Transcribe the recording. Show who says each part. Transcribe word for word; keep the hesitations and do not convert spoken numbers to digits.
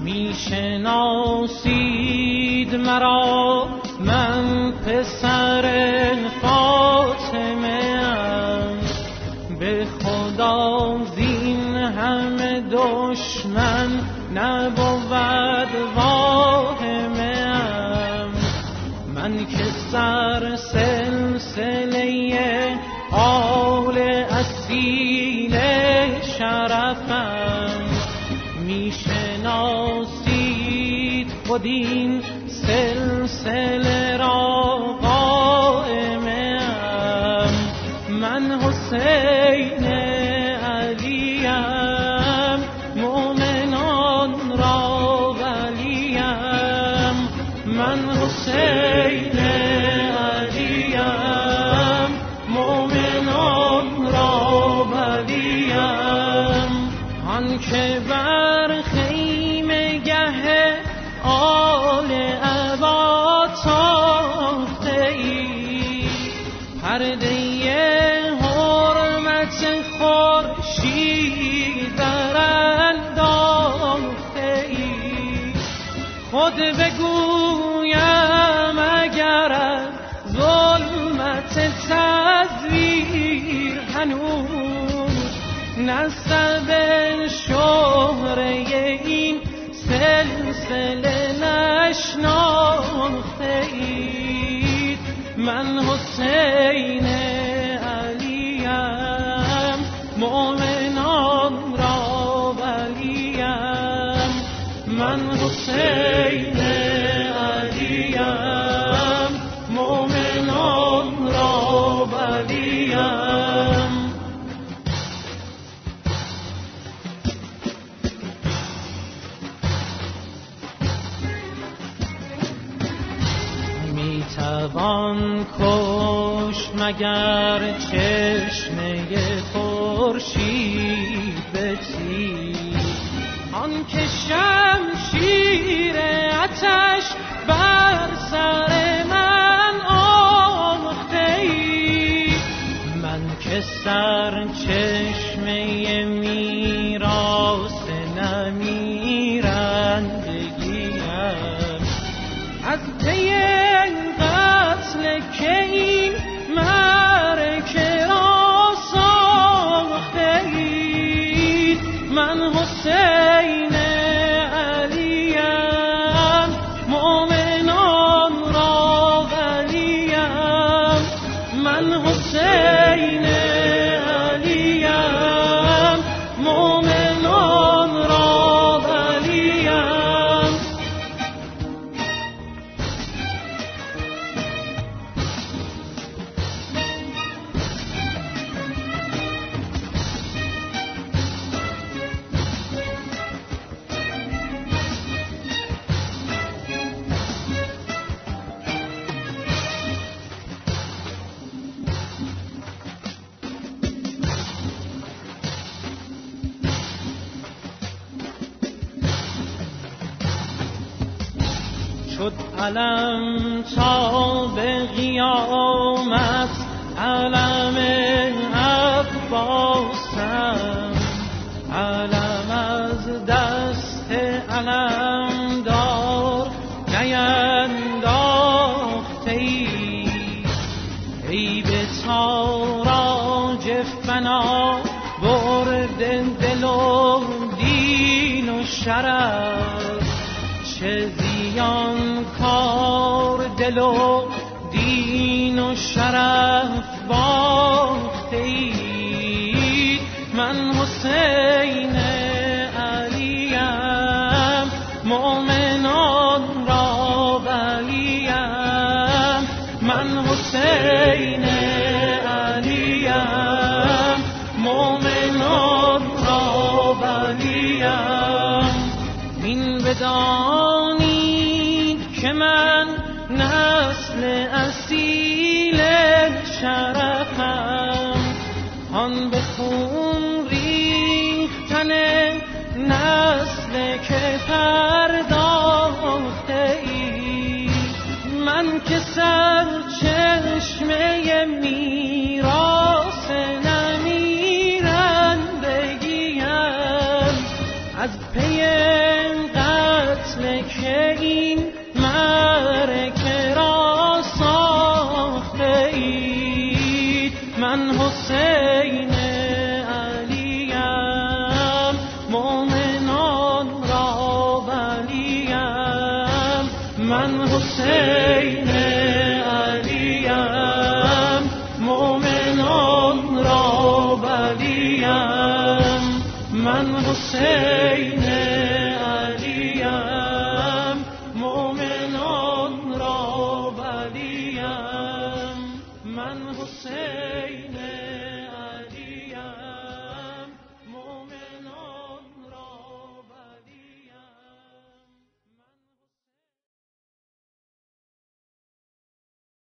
Speaker 1: میشناسید مرا من پسر فاطمه ام، به خدا زین همه دشمن نبود واهمه ام. من که سر سلسله آل اصیل شرفم، میشناسید خود این سلسله را قائمه ام. من حسین علیم، مؤمنان را ولیم. من حسین علیم، مؤمنان را ولیم. آن که بر خیمه گه آل عبا تاخته ای، پرده حرمت خورشید برانداخته ای. خود بگویم اگر از ظلمت تزویر هنوز نسب شهره این سلسله نشناخته اید. من حسین علیم، مؤمنان را ولیم. من حسین علیم، مؤمنان را ولیم. میتوان کش مگر چشمه خورشید به تیر، آن که شمشیر آتش بر سر من آخته ای. من که سر چشمه میراث نمیرندگیم، از پی قتل که این معرکه را ساخته اید. من حسین علیم، مؤمنان را ولیم. من حسین علیم، مؤمنان را ولیم. شد علم تا به قیامت علم عباسم، علم از دست علم دار نینداخته ای. ای به تاراج فنا برد دل و دین و شرف، چه زیان کار دل و دین و شرف باخته اید. من حسین علیم، مؤمنان را ولیم. من حسین علیم، مؤمنان را ولیم. این بدانید که من نسل اصیل شرفم، آن به خون ریختن نسل که پرداخته ای. من که سر چشمه میراث نمیرندگیم، از پی قتل حسین علیم مومنان را ولیم من حسین